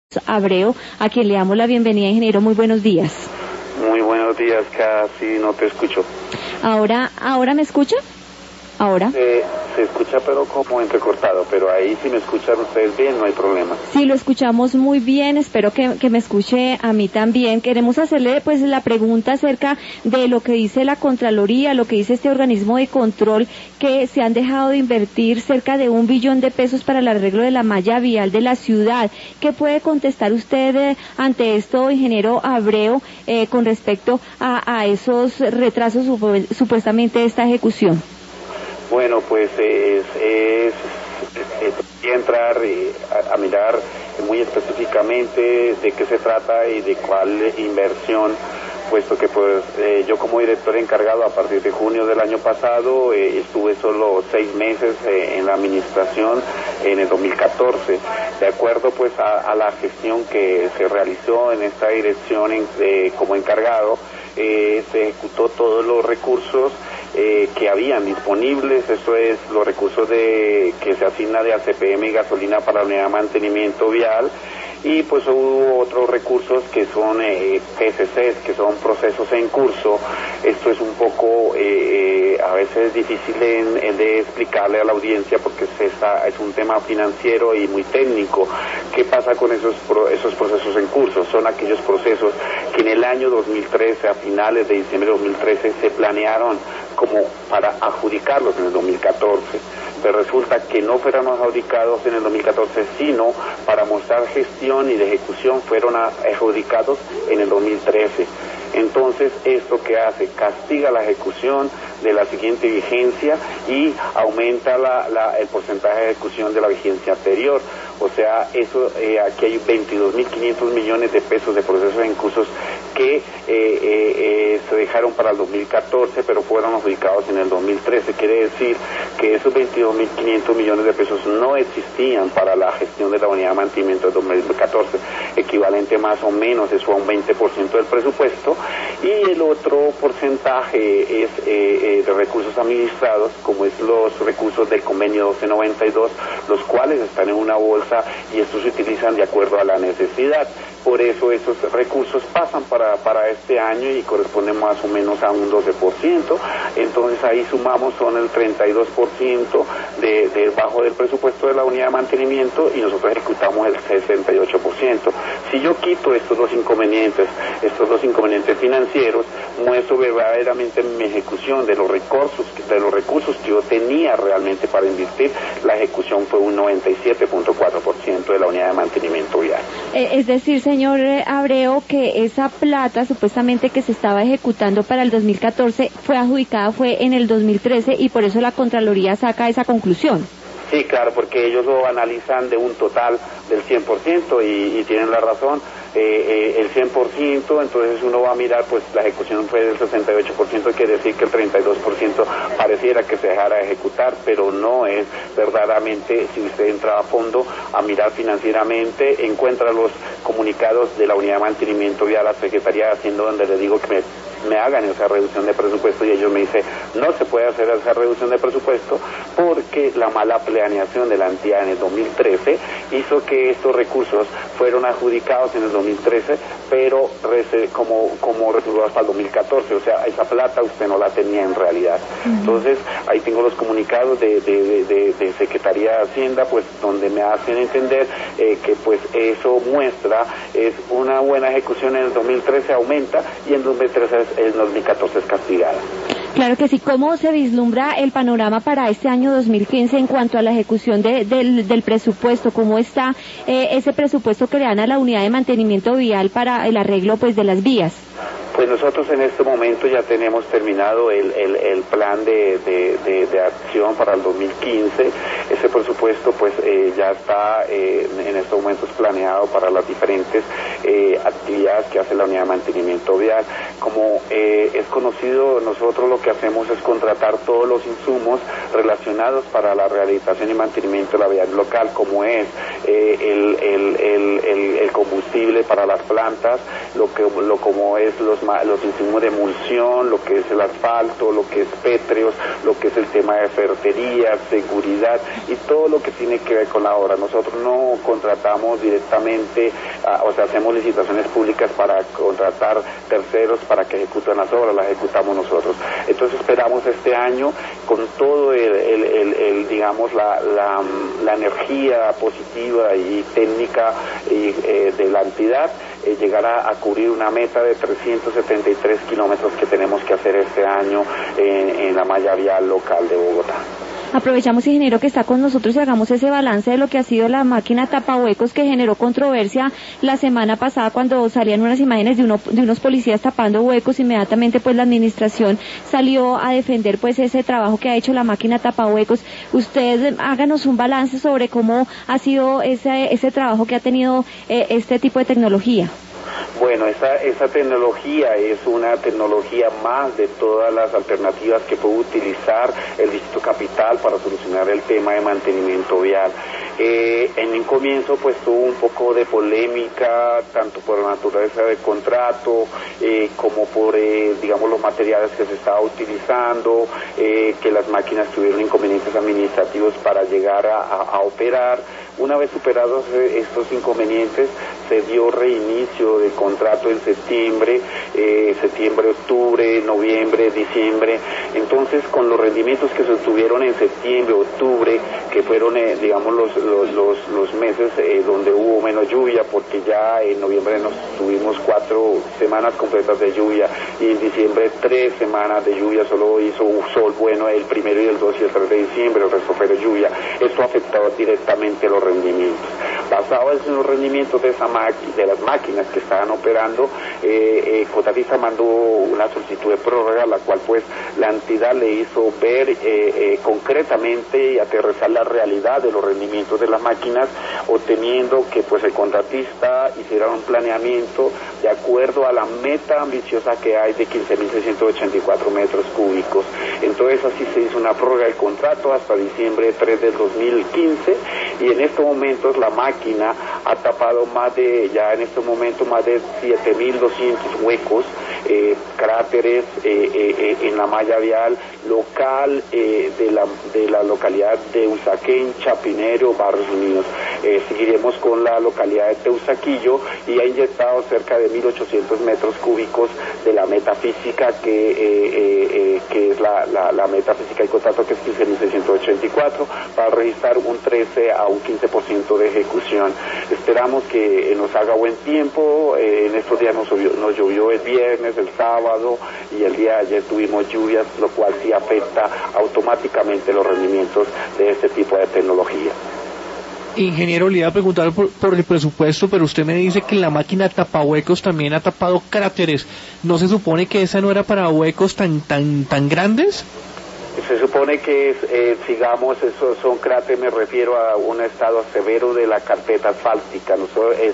Abreu, a quien le damos la bienvenida, ingeniero. Muy buenos días. Muy buenos días, casi no te escucho. ¿Ahora me escucha? ¿Ahora? Se escucha pero como entrecortado, pero ahí si me escuchan ustedes bien, no hay problema. Sí, lo escuchamos muy bien, espero que me escuche a mí también. Queremos hacerle pues la pregunta acerca de lo que dice la Contraloría, lo que dice este organismo de control, que se han dejado de invertir cerca de 1 billón de pesos para el arreglo de la malla vial de la ciudad. ¿Qué puede contestar usted ante esto, ingeniero Abreu, con respecto a esos retrasos supuestamente de esta ejecución? Bueno, pues entrar a mirar muy específicamente de qué se trata y de cuál inversión, puesto que pues yo como director encargado a partir de junio del año pasado estuve solo 6 meses en la administración en el 2014. De acuerdo pues a la gestión que se realizó en esta dirección como encargado, se ejecutó todos los recursos que habían disponibles, eso es los recursos que se asigna de ACPM y gasolina para la unidad de mantenimiento vial, y pues hubo otros recursos que son PSCs, que son procesos en curso. Esto es un poco a veces difícil de explicarle a la audiencia porque es un tema financiero y muy técnico. ¿Qué pasa con esos procesos en curso? Son aquellos procesos que en el año 2013, a finales de diciembre de 2013, se planearon como para adjudicarlos en el 2014, pero resulta que no fueron adjudicados en el 2014, sino para mostrar gestión y de ejecución fueron adjudicados en el 2013. Entonces, ¿esto qué hace? Castiga la ejecución de la siguiente vigencia y aumenta el porcentaje de ejecución de la vigencia anterior. O sea, eso aquí hay 22.500 millones de pesos de procesos en cursos que se dejaron para el 2014, pero fueron adjudicados en el 2013. Quiere decir que esos 22.500 millones de pesos no existían para la gestión de la unidad de mantenimiento del 2014, equivalente más o menos eso a un 20% del presupuesto, y el otro porcentaje es de recursos administrados, como es los recursos del convenio 1292, los cuales están en una bolsa y estos se utilizan de acuerdo a la necesidad. Por eso esos recursos pasan para este año y corresponden más o menos a un 12%. Entonces ahí sumamos, son el 32% bajo del presupuesto de la unidad de mantenimiento y nosotros ejecutamos el 68%. Si yo quito estos dos inconvenientes financieros, muestro verdaderamente mi ejecución de los recursos que yo tenía realmente para invertir. La ejecución fue un 97.4% de la unidad de mantenimiento vial. Es decir, señor Abreu, que esa plata supuestamente que se estaba ejecutando para el 2014 fue adjudicada en el 2013 y por eso la Contraloría saca esa conclusión. Sí, claro, porque ellos lo analizan de un total del 100% y tienen la razón, el 100%, entonces uno va a mirar, pues la ejecución fue del 68%, quiere decir que el 32% pareciera que se dejara de ejecutar, pero no es verdaderamente. Si usted entra a fondo a mirar financieramente, encuentra los comunicados de la unidad de mantenimiento vía la Secretaría de Hacienda, donde le digo que me hagan esa reducción de presupuesto, y ellos me dicen no se puede hacer esa reducción de presupuesto porque la mala planeación de la entidad en el 2013 hizo que estos recursos fueron adjudicados en el 2013, pero como resultado hasta el 2014, o sea, esa plata usted no la tenía en realidad. Entonces, ahí tengo los comunicados de Secretaría de Hacienda, pues donde me hacen entender que pues eso muestra es una buena ejecución en el 2013, aumenta, y en 2013 en 2014 es castigada. Claro que sí. ¿Cómo se vislumbra el panorama para este año 2015 en cuanto a la ejecución del presupuesto? ¿Cómo está ese presupuesto que le dan a la unidad de mantenimiento vial para el arreglo pues de las vías? Pues nosotros en este momento ya tenemos terminado el plan de acción para el 2015. Ese presupuesto pues ya está en estos momentos planeado para las diferentes actividades que hace la unidad de mantenimiento vial. Como es conocido, nosotros lo que hacemos es contratar todos los insumos relacionados para la rehabilitación y mantenimiento de la vial local, como es el combustible para las plantas, como es los insumos de emulsión, lo que es el asfalto, lo que es pétreos, lo que es el tema de ferretería, seguridad, y todo lo que tiene que ver con la obra. Nosotros no contratamos directamente, o sea, hacemos licitaciones públicas para contratar terceros para que ejecuten las obras, las ejecutamos nosotros. Entonces esperamos este año con todo digamos, la energía positiva y técnica de la entidad, llegar a cubrir una meta de 373 kilómetros que tenemos que hacer este año en la malla vial local de Bogotá. Aprovechamos, ingeniero, que está con nosotros y hagamos ese balance de lo que ha sido la máquina tapahuecos, que generó controversia la semana pasada cuando salían unas imágenes de unos policías tapando huecos. Inmediatamente pues la administración salió a defender pues ese trabajo que ha hecho la máquina tapahuecos. Usted háganos un balance sobre cómo ha sido ese trabajo que ha tenido este tipo de tecnología. Bueno, esa tecnología es una tecnología más de todas las alternativas que puede utilizar el Distrito Capital para solucionar el tema de mantenimiento vial. En un comienzo pues tuvo un poco de polémica, tanto por la naturaleza del contrato, como por, digamos, los materiales que se estaba utilizando, que las máquinas tuvieron inconvenientes administrativos para llegar a operar. Una vez superados estos inconvenientes, se dio reinicio del contrato en septiembre, octubre, noviembre, diciembre. Entonces, con los rendimientos que se obtuvieron en septiembre, octubre, que fueron, digamos, los meses donde hubo menos lluvia, porque ya en noviembre nos tuvimos 4 semanas completas de lluvia, y en diciembre 3 semanas de lluvia, solo hizo un sol bueno el 1 y el 2 y el 3 de diciembre, el resto fue de lluvia. Esto afectó directamente los rendimientos. Basado en los rendimientos de las máquinas que estaban operando, Cotavisa mandó una solicitud de prórroga, la cual pues la entidad le hizo ver concretamente y aterrizar la realidad de los rendimientos de las máquinas, obteniendo que pues el contratista hiciera un planeamiento de acuerdo a la meta ambiciosa que hay de 15.684 metros cúbicos. Entonces así se hizo una prórroga del contrato hasta diciembre 3 del 2015, y en estos momentos la máquina ha tapado más de 7.200 huecos, cráteres en la malla vial local de la localidad de Usaquén, Chapinero, Barrios Unidos. Seguiremos con la localidad de Teusaquillo, y ha inyectado cerca de 1.800 metros cúbicos de la metafísica que es la metafísica y contrato, que es 15.684, para registrar un 13 a un 15% de ejecución. Esperamos que nos haga buen tiempo. En estos días nos llovió el viernes, el sábado, y el día de ayer tuvimos lluvias, lo cual sí afecta automáticamente los rendimientos de este tipo de tecnología. Ingeniero, le iba a preguntar por el presupuesto, pero usted me dice que la máquina tapahuecos también ha tapado cráteres. ¿No se supone que esa no era para huecos tan grandes? Se supone que sigamos, esos son cráteres, me refiero a un estado severo de la carpeta asfáltica. Eso es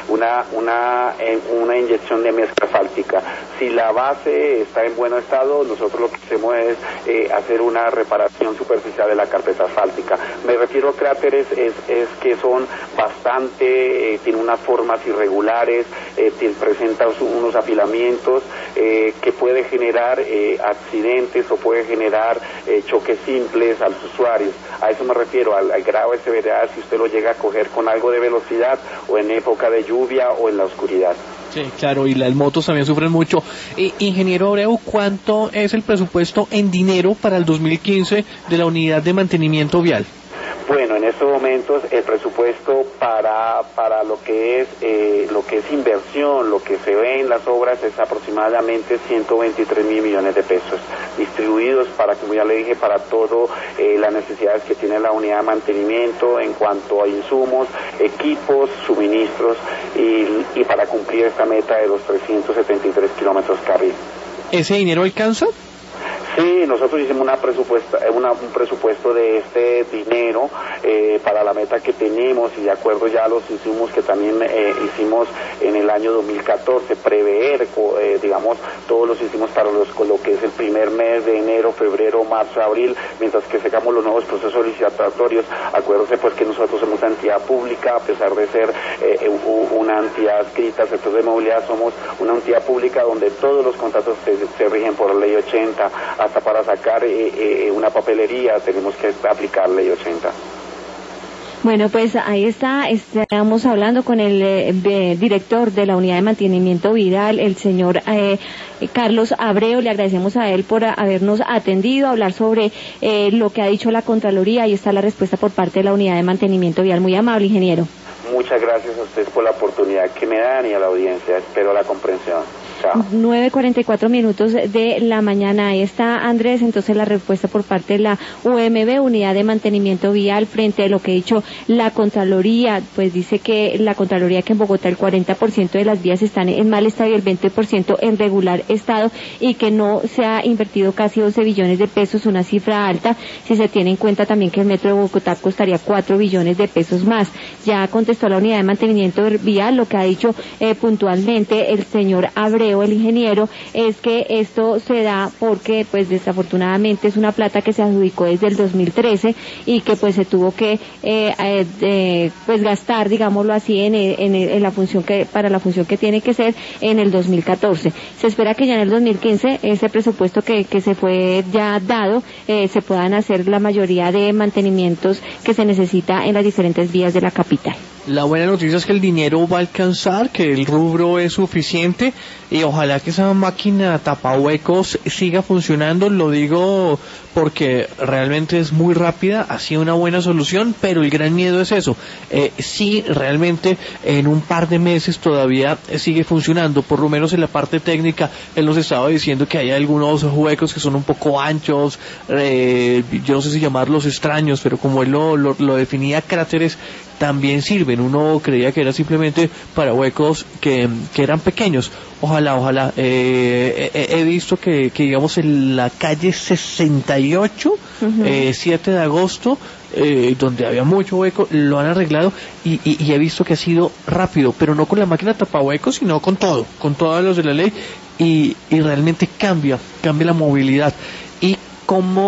una inyección de mezcla asfáltica. Si la base está en buen estado, nosotros lo que hacemos es hacer una reparación superficial de la carpeta asfáltica. Me refiero a cráteres, es que son bastante, tienen unas formas irregulares, presentan unos afilamientos que puede generar accidentes o puede generar choques simples a los usuarios. A eso me refiero, al grado de severidad, si usted lo llega a coger con algo de velocidad, o en época de lluvia, o en la oscuridad. Sí, claro, y las motos también sufren mucho. Ingeniero Abreu, ¿cuánto es el presupuesto en dinero para el 2015 de la unidad de mantenimiento vial? Bueno, en estos momentos el presupuesto para lo que es inversión, lo que se ve en las obras, es aproximadamente 123.000 millones de pesos, distribuidos para, como ya le dije, para todo las necesidades que tiene la unidad de mantenimiento en cuanto a insumos, equipos, suministros, y para cumplir esta meta de los 373 kilómetros carril. ¿Ese dinero alcanza? Sí, nosotros hicimos un presupuesto de este dinero para la meta que tenemos, y de acuerdo ya a los insumos que también hicimos en el año 2014, prever, digamos, todos los insumos para lo que es el primer mes de enero, febrero, marzo, abril, mientras que sacamos los nuevos procesos licitatorios. Acuérdense pues que nosotros somos una entidad pública, a pesar de ser una entidad adscrita al sector de movilidad, somos una entidad pública donde todos los contratos se rigen por la ley 80. hasta para sacar una papelería tenemos que aplicar ley 80. Bueno, pues ahí está, estamos hablando con el director de la Unidad de Mantenimiento Vial, el señor Carlos Abreu. Le agradecemos a él por habernos atendido, hablar sobre lo que ha dicho la Contraloría. Ahí está la respuesta por parte de la Unidad de Mantenimiento Vial. Muy amable, ingeniero. Muchas gracias a ustedes por la oportunidad que me dan y a la audiencia. Espero la comprensión. Chao. 9:44 de la mañana. Ahí está, Andrés, entonces la respuesta por parte de la UMV, Unidad de Mantenimiento Vial, frente a lo que ha dicho la Contraloría. Pues dice que la Contraloría que en Bogotá el 40% de las vías están en mal estado y el 20% en regular estado, y que no se ha invertido casi 12 billones de pesos, una cifra alta si se tiene en cuenta también que el metro de Bogotá costaría 4 billones de pesos más. Ya contestó la Unidad de Mantenimiento Vial. Lo que ha dicho puntualmente el señor Abreu, el ingeniero, es que esto se da porque pues desafortunadamente es una plata que se adjudicó desde el 2013 y que pues se tuvo que pues gastar, digámoslo así, en la función para la función que tiene que ser en el 2014. Se espera que ya en el 2015 ese presupuesto que se fue ya dado se puedan hacer la mayoría de mantenimientos que se necesita en las diferentes vías de la capital. La buena noticia es que el dinero va a alcanzar, que el rubro es suficiente, y ojalá que esa máquina tapahuecos siga funcionando. Lo digo porque realmente es muy rápida, ha sido una buena solución, pero el gran miedo es eso. Si realmente en un par de meses todavía sigue funcionando, por lo menos en la parte técnica. Él nos estaba diciendo que hay algunos huecos que son un poco anchos, yo no sé si llamarlos extraños, pero como él lo definía, cráteres, también sirven. Uno creía que era simplemente para huecos que eran pequeños. Ojalá. He visto que digamos en la calle 68, 7 de agosto, donde había mucho hueco, lo han arreglado y he visto que ha sido rápido, pero no con la máquina tapahuecos, sino con todos los de la ley, y realmente cambia la movilidad. Y como